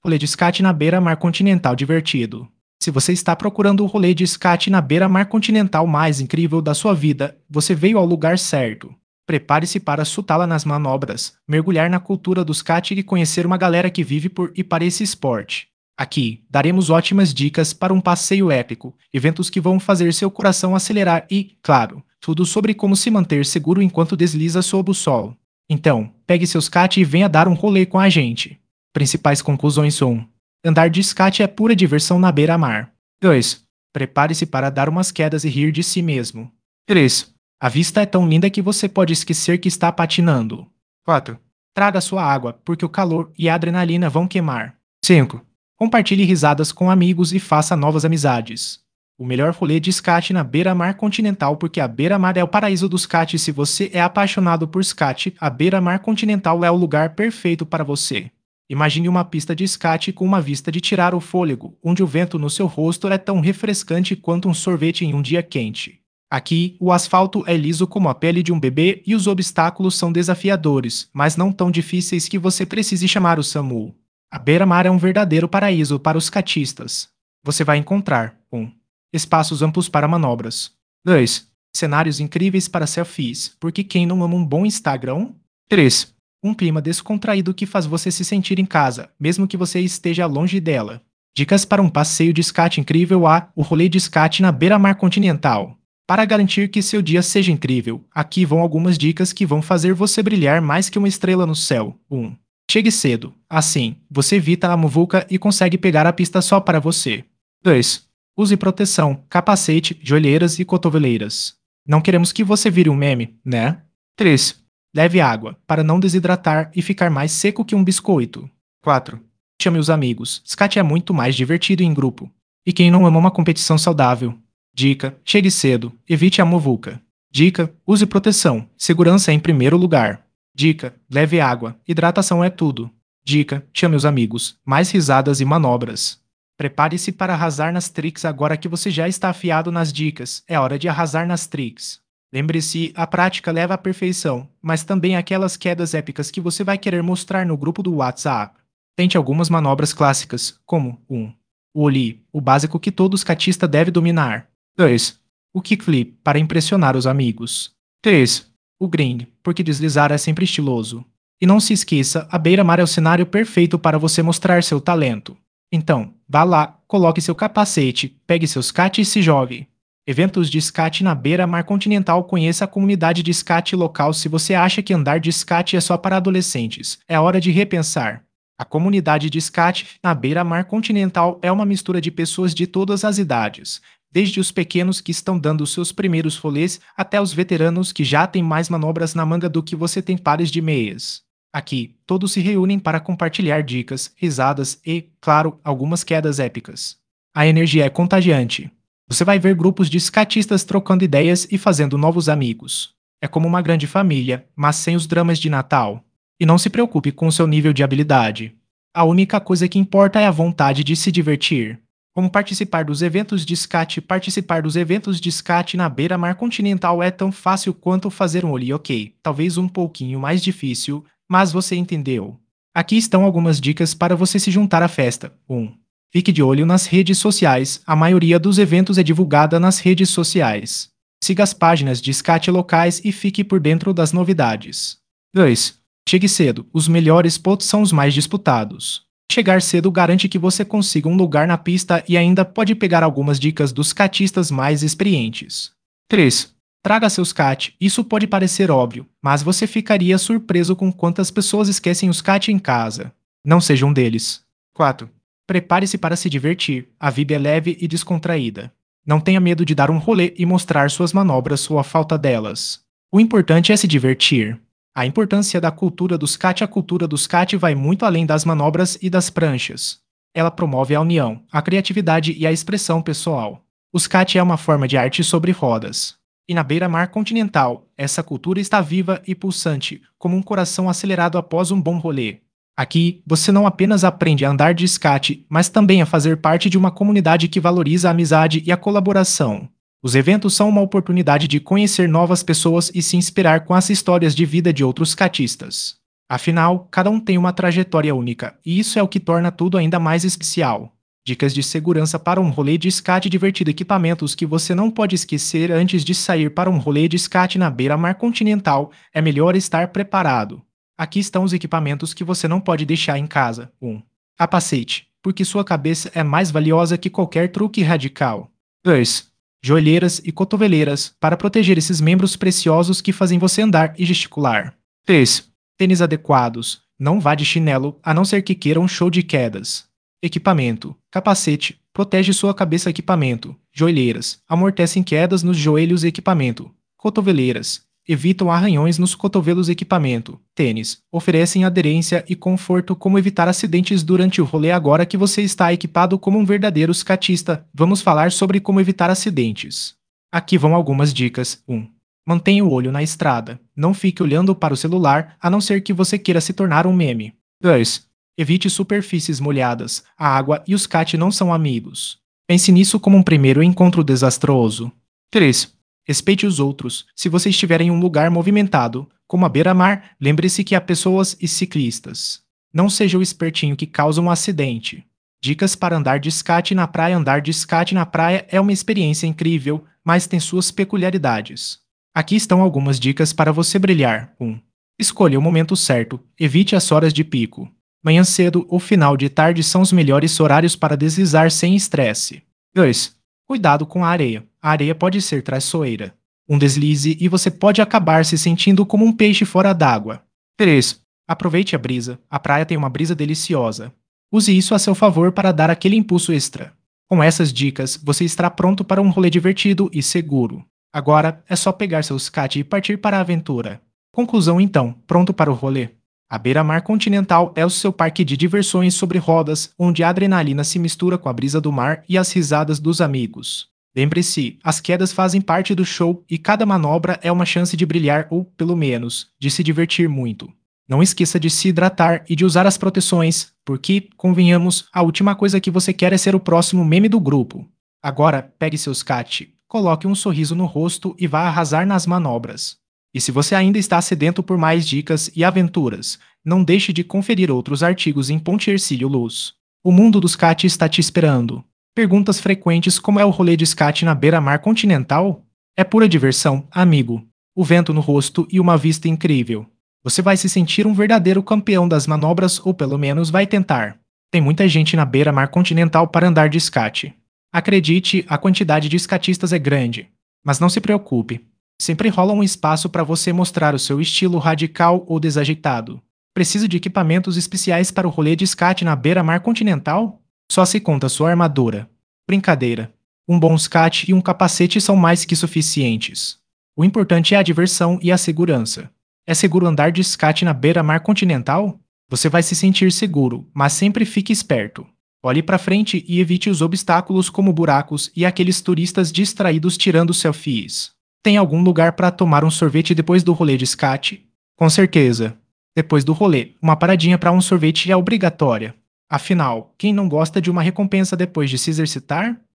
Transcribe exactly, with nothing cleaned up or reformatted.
Rolê de skate na beira-mar continental divertido. Se você está procurando o rolê de skate na beira-mar continental mais incrível da sua vida, você veio ao lugar certo. Prepare-se para sutá-la nas manobras, mergulhar na cultura do skate e conhecer uma galera que vive por e para esse esporte. Aqui, daremos ótimas dicas para um passeio épico, eventos que vão fazer seu coração acelerar e, claro, tudo sobre como se manter seguro enquanto desliza sob o sol. Então, pegue seu skate e venha dar um rolê com a gente. Principais conclusões um. Andar de skate é pura diversão na beira-mar. dois. Prepare-se para dar umas quedas e rir de si mesmo. três. A vista é tão linda que você pode esquecer que está patinando. quatro. Traga sua água, porque o calor e a adrenalina vão queimar. cinco. Compartilhe risadas com amigos e faça novas amizades. O melhor rolê de skate na beira-mar continental, porque a beira-mar é o paraíso do skate. Se você é apaixonado por skate, a beira-mar continental é o lugar perfeito para você. Imagine uma pista de skate com uma vista de tirar o fôlego, onde o vento no seu rosto é tão refrescante quanto um sorvete em um dia quente. Aqui, o asfalto é liso como a pele de um bebê e os obstáculos são desafiadores, mas não tão difíceis que você precise chamar o SAMU. A beira-mar é um verdadeiro paraíso para os skatistas. Você vai encontrar um. Espaços amplos para manobras. dois. Cenários incríveis para selfies, porque quem não ama um bom Instagram? três. Um clima descontraído que faz você se sentir em casa, mesmo que você esteja longe dela. Dicas para um passeio de skate incrível a o rolê de skate na beira-mar continental. Para garantir que seu dia seja incrível, aqui vão algumas dicas que vão fazer você brilhar mais que uma estrela no céu. um. Chegue cedo. Assim, você evita a muvuca e consegue pegar a pista só para você. dois. Use proteção, capacete, joelheiras e cotoveleiras. Não queremos que você vire um meme, né? três. Leve água, para não desidratar e ficar mais seco que um biscoito. quatro. Chame os amigos. Skate é muito mais divertido em grupo. E quem não ama uma competição saudável? Dica: chegue cedo. Evite a muvuca. Dica: use proteção. Segurança em primeiro lugar. Dica: leve água. Hidratação é tudo. Dica: chame os amigos. Mais risadas e manobras. Prepare-se para arrasar nas tricks agora que você já está afiado nas dicas. É hora de arrasar nas tricks. Lembre-se, a prática leva à perfeição, mas também aquelas quedas épicas que você vai querer mostrar no grupo do WhatsApp. Tente algumas manobras clássicas, como um. O ollie, o básico que todo skatista deve dominar. dois. O kickflip, para impressionar os amigos. três. O grind, porque deslizar é sempre estiloso. E não se esqueça, a beira-mar é o cenário perfeito para você mostrar seu talento. Então, vá lá, coloque seu capacete, pegue seu skate e se jogue. Eventos de skate na beira-mar continental. Conheça a comunidade de skate local. Se você acha que andar de skate é só para adolescentes, é hora de repensar. A comunidade de skate na beira-mar continental é uma mistura de pessoas de todas as idades, desde os pequenos que estão dando seus primeiros rolês até os veteranos que já têm mais manobras na manga do que você tem pares de meias. Aqui, todos se reúnem para compartilhar dicas, risadas e, claro, algumas quedas épicas. A energia é contagiante. Você vai ver grupos de skatistas trocando ideias e fazendo novos amigos. É como uma grande família, mas sem os dramas de Natal. E não se preocupe com o seu nível de habilidade. A única coisa que importa é a vontade de se divertir. Como participar dos eventos de skate? Participar dos eventos de skate na beira-mar continental é tão fácil quanto fazer um ollie, ok, talvez um pouquinho mais difícil, mas você entendeu. Aqui estão algumas dicas para você se juntar à festa. um. Fique de olho nas redes sociais. A maioria dos eventos é divulgada nas redes sociais. Siga as páginas de skate locais e fique por dentro das novidades. dois. Chegue cedo. Os melhores spots são os mais disputados. Chegar cedo garante que você consiga um lugar na pista e ainda pode pegar algumas dicas dos skatistas mais experientes. três. Traga seu skate. Isso pode parecer óbvio, mas você ficaria surpreso com quantas pessoas esquecem o skate em casa. Não seja um deles. quatro. Prepare-se para se divertir. A vida é leve e descontraída. Não tenha medo de dar um rolê e mostrar suas manobras ou a falta delas. O importante é se divertir. A importância da cultura do skate. A cultura do skate vai muito além das manobras e das pranchas. Ela promove a união, a criatividade e a expressão pessoal. O skate é uma forma de arte sobre rodas. E na beira-mar continental, essa cultura está viva e pulsante, como um coração acelerado após um bom rolê. Aqui, você não apenas aprende a andar de skate, mas também a fazer parte de uma comunidade que valoriza a amizade e a colaboração. Os eventos são uma oportunidade de conhecer novas pessoas e se inspirar com as histórias de vida de outros skatistas. Afinal, cada um tem uma trajetória única, e isso é o que torna tudo ainda mais especial. Dicas de segurança para um rolê de skate divertido: equipamentos que você não pode esquecer antes de sair para um rolê de skate na beira-mar continental. É melhor estar preparado. Aqui estão os equipamentos que você não pode deixar em casa. um. Capacete, porque sua cabeça é mais valiosa que qualquer truque radical. dois. Joelheiras e cotoveleiras, para proteger esses membros preciosos que fazem você andar e gesticular. três. Tênis adequados. Não vá de chinelo, a não ser que queira um show de quedas. Equipamento. Capacete. Protege sua cabeça. Equipamento. Joelheiras. Amortecem quedas nos joelhos. Equipamento. Cotoveleiras. Evitam arranhões nos cotovelos. Equipamento. Tênis. Oferecem aderência e conforto. Como evitar acidentes durante o rolê? Agora que você está equipado como um verdadeiro skatista, vamos falar sobre como evitar acidentes. Aqui vão algumas dicas. um. Mantenha o olho na estrada. Não fique olhando para o celular, a não ser que você queira se tornar um meme. dois. Evite superfícies molhadas. A água e o skate não são amigos. Pense nisso como um primeiro encontro desastroso. três. Respeite os outros. Se você estiver em um lugar movimentado, como a beira-mar, lembre-se que há pessoas e ciclistas. Não seja o espertinho que causa um acidente. Dicas para andar de skate na praia. Andar de skate na praia é uma experiência incrível, mas tem suas peculiaridades. Aqui estão algumas dicas para você brilhar. um. Escolha o momento certo. Evite as horas de pico. Manhã cedo ou final de tarde são os melhores horários para deslizar sem estresse. dois. Cuidado com a areia. A areia pode ser traiçoeira. Um deslize e você pode acabar se sentindo como um peixe fora d'água. três. Aproveite a brisa. A praia tem uma brisa deliciosa. Use isso a seu favor para dar aquele impulso extra. Com essas dicas, você estará pronto para um rolê divertido e seguro. Agora é só pegar seu skate e partir para a aventura. Conclusão então, pronto para o rolê? A Beira-Mar Continental é o seu parque de diversões sobre rodas, onde a adrenalina se mistura com a brisa do mar e as risadas dos amigos. Lembre-se, as quedas fazem parte do show e cada manobra é uma chance de brilhar ou, pelo menos, de se divertir muito. Não esqueça de se hidratar e de usar as proteções, porque, convenhamos, a última coisa que você quer é ser o próximo meme do grupo. Agora, pegue seu skate, coloque um sorriso no rosto e vá arrasar nas manobras. E se você ainda está sedento por mais dicas e aventuras, não deixe de conferir outros artigos em Ponte Hercílio Luz. O mundo do skate está te esperando. Perguntas frequentes: como é o rolê de skate na beira-mar continental? É pura diversão, amigo. O vento no rosto e uma vista incrível. Você vai se sentir um verdadeiro campeão das manobras, ou pelo menos vai tentar. Tem muita gente na beira-mar continental para andar de skate. Acredite, a quantidade de skatistas é grande. Mas não se preocupe. Sempre rola um espaço para você mostrar o seu estilo radical ou desajeitado. Precisa de equipamentos especiais para o rolê de skate na beira-mar continental? Só se conta sua armadura. Brincadeira. Um bom skate e um capacete são mais que suficientes. O importante é a diversão e a segurança. É seguro andar de skate na beira-mar continental? Você vai se sentir seguro, mas sempre fique esperto. Olhe para frente e evite os obstáculos como buracos e aqueles turistas distraídos tirando selfies. Tem algum lugar para tomar um sorvete depois do rolê de skate? Com certeza. Depois do rolê, uma paradinha para um sorvete é obrigatória. Afinal, quem não gosta de uma recompensa depois de se exercitar?